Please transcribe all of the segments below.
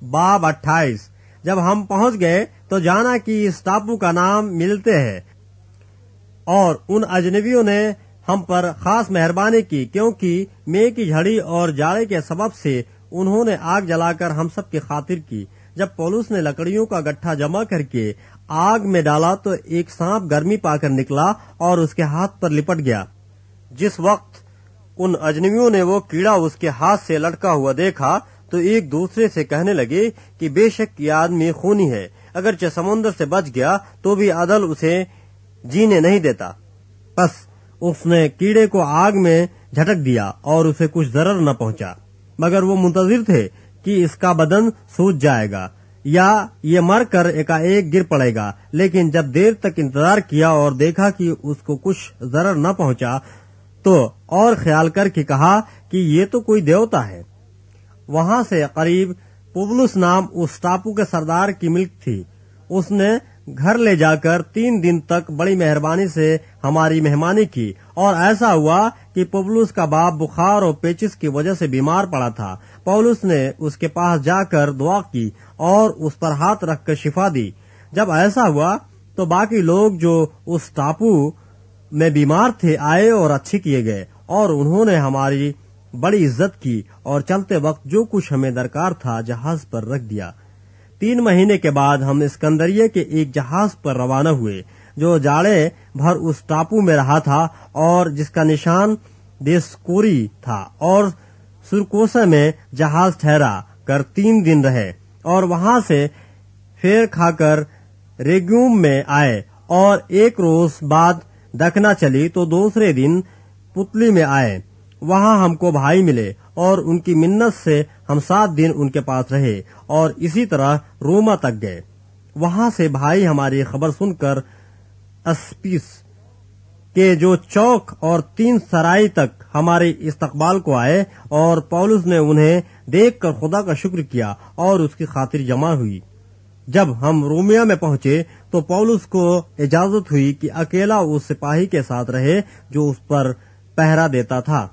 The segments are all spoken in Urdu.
باب 28۔ جب ہم پہنچ گئے تو جانا کہ اس ٹاپو کا نام ملتے ہے، اور ان اجنبیوں نے ہم پر خاص مہربانی کی، کیونکہ مے کی جھڑی اور جاڑے کے سبب سے انہوں نے آگ جلا کر ہم سب کی خاطر کی۔ جب پولس نے لکڑیوں کا گٹھا جمع کر کے آگ میں ڈالا تو ایک سانپ گرمی پا کر نکلا اور اس کے ہاتھ پر لپٹ گیا۔ جس وقت ان اجنبیوں نے وہ کیڑا اس کے ہاتھ سے لٹکا ہوا دیکھا تو ایک دوسرے سے کہنے لگے کہ بے شک یہ آدمی خونی ہے، اگرچہ سمندر سے بچ گیا تو بھی عدل اسے جینے نہیں دیتا۔ پس اس نے کیڑے کو آگ میں جھٹک دیا اور اسے کچھ ضرر نہ پہنچا، مگر وہ منتظر تھے کہ اس کا بدن سوج جائے گا یا یہ مر کر ایک گر پڑے گا، لیکن جب دیر تک انتظار کیا اور دیکھا کہ اس کو کچھ ضرر نہ پہنچا تو اور خیال کر کے کہا کہ یہ تو کوئی دیوتا ہے۔ وہاں سے قریب پبلس نام اس ٹاپو کے سردار کی ملک تھی۔ اس نے گھر لے جا کر 3 دن تک بڑی مہربانی سے ہماری مہمانی کی، اور ایسا ہوا کہ پبلس کا باپ بخار اور پیچس کی وجہ سے بیمار پڑا تھا۔ پولس نے اس کے پاس جا کر دعا کی اور اس پر ہاتھ رکھ کر شفا دی۔ جب ایسا ہوا تو باقی لوگ جو اس ٹاپو میں بیمار تھے آئے اور اچھے کیے گئے، اور انہوں نے ہماری بڑی عزت کی اور چلتے وقت جو کچھ ہمیں درکار تھا جہاز پر رکھ دیا۔ 3 مہینے کے بعد ہم اسکندریہ کے ایک جہاز پر روانہ ہوئے جو جاڑے بھر اس ٹاپو میں رہا تھا اور جس کا نشان دیسکوری تھا، اور سرکوسا میں جہاز ٹھہرا کر 3 دن رہے، اور وہاں سے پھیر کھا کر ریگیوم میں آئے، اور 1 روز بعد دکنا چلی تو دوسرے دن پتلی میں آئے۔ وہاں ہم کو بھائی ملے اور ان کی منت سے ہم 7 دن ان کے پاس رہے، اور اسی طرح روما تک گئے۔ وہاں سے بھائی ہماری خبر سن کر اسپیس کے جو چوک اور 3 سرائی تک ہمارے استقبال کو آئے، اور پولس نے انہیں دیکھ کر خدا کا شکر کیا اور اس کی خاطر جمع ہوئی۔ جب ہم رومیا میں پہنچے تو پولس کو اجازت ہوئی کہ اکیلا اس سپاہی کے ساتھ رہے جو اس پر پہرا دیتا تھا۔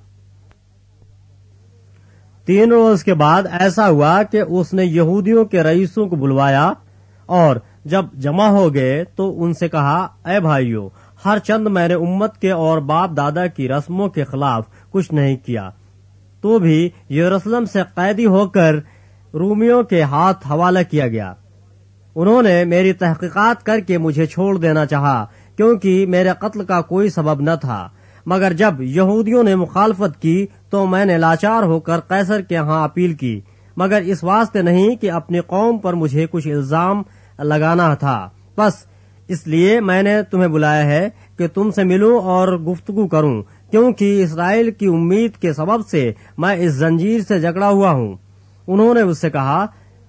3 روز کے بعد ایسا ہوا کہ اس نے یہودیوں کے رئیسوں کو بلوایا، اور جب جمع ہو گئے تو ان سے کہا، اے بھائیو، ہر چند میں نے امت کے اور باپ دادا کی رسموں کے خلاف کچھ نہیں کیا، تو بھی یروشلم سے قیدی ہو کر رومیوں کے ہاتھ حوالہ کیا گیا۔ انہوں نے میری تحقیقات کر کے مجھے چھوڑ دینا چاہا، کیونکہ میرے قتل کا کوئی سبب نہ تھا، مگر جب یہودیوں نے مخالفت کی تو میں نے لاچار ہو کر قیصر کے ہاں اپیل کی، مگر اس واسطے نہیں کہ اپنی قوم پر مجھے کچھ الزام لگانا تھا۔ بس اس لیے میں نے تمہیں بلایا ہے کہ تم سے ملوں اور گفتگو کروں، کیونکہ اسرائیل کی امید کے سبب سے میں اس زنجیر سے جکڑا ہوا ہوں۔ انہوں نے اس سے کہا،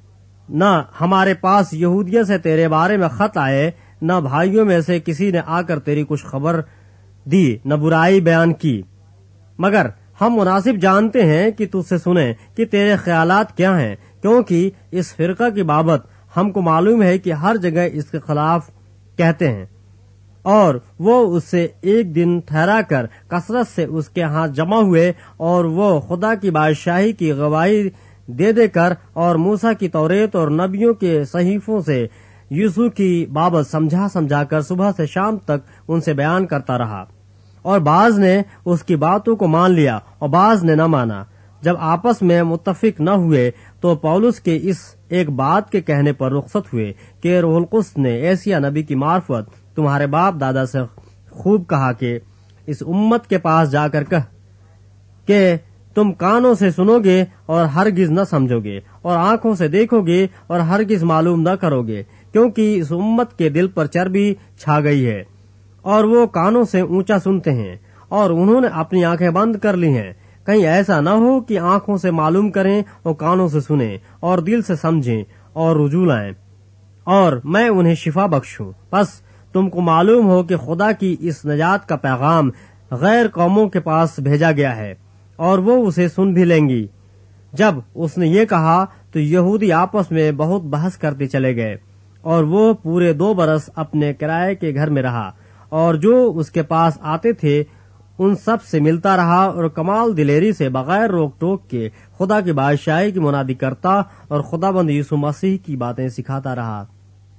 نہ ہمارے پاس یہودیہ سے تیرے بارے میں خط آئے، نہ بھائیوں میں سے کسی نے آ کر تیری کچھ خبر دی، نہ برائی بیان کی، مگر ہم مناسب جانتے ہیں کہ تجھ سے سنیں کہ تیرے خیالات کیا ہیں، کیونکہ اس فرقہ کی بابت ہم کو معلوم ہے کہ ہر جگہ اس کے خلاف کہتے ہیں۔ اور وہ اس سے 1 دن ٹھہرا کر کثرت سے اس کے ہاں جمع ہوئے، اور وہ خدا کی بادشاہی کی گواہی دے دے کر اور موسیٰ کی توریت اور نبیوں کے صحیفوں سے یسوع کی بابت سمجھا کر صبح سے شام تک ان سے بیان کرتا رہا، اور بعض نے اس کی باتوں کو مان لیا اور بعض نے نہ مانا۔ جب آپس میں متفق نہ ہوئے تو پولس کے اس ایک بات کے کہنے پر رخصت ہوئے کہ روح القدس نے ایسیا نبی کی معرفت تمہارے باپ دادا سے خوب کہا کہ اس امت کے پاس جا کر کہہ کہ تم کانوں سے سنو گے اور ہرگز نہ سمجھو گے، اور آنکھوں سے دیکھو گے اور ہرگز معلوم نہ کرو گے، کیونکہ اس امت کے دل پر چربی چھا گئی ہے، اور وہ کانوں سے اونچا سنتے ہیں، اور انہوں نے اپنی آنکھیں بند کر لی ہیں۔ کہیں ایسا نہ ہو کہ آنکھوں سے معلوم کریں اور کانوں سے سنیں اور دل سے سمجھیں اور رجوع لائیں، اور میں انہیں شفا بخشوں۔ بس تم کو معلوم ہو کہ خدا کی اس نجات کا پیغام غیر قوموں کے پاس بھیجا گیا ہے، اور وہ اسے سن بھی لیں گی۔ جب اس نے یہ کہا تو یہودی آپس میں بہت بحث کرتے چلے گئے، اور وہ پورے 2 برس اپنے کرائے کے گھر میں رہا، اور جو اس کے پاس آتے تھے ان سب سے ملتا رہا اور کمال دلیری سے بغیر روک ٹوک کے خدا کی بادشاہی کی منادی کرتا اور خدا بند یسوع مسیح کی باتیں سکھاتا رہا۔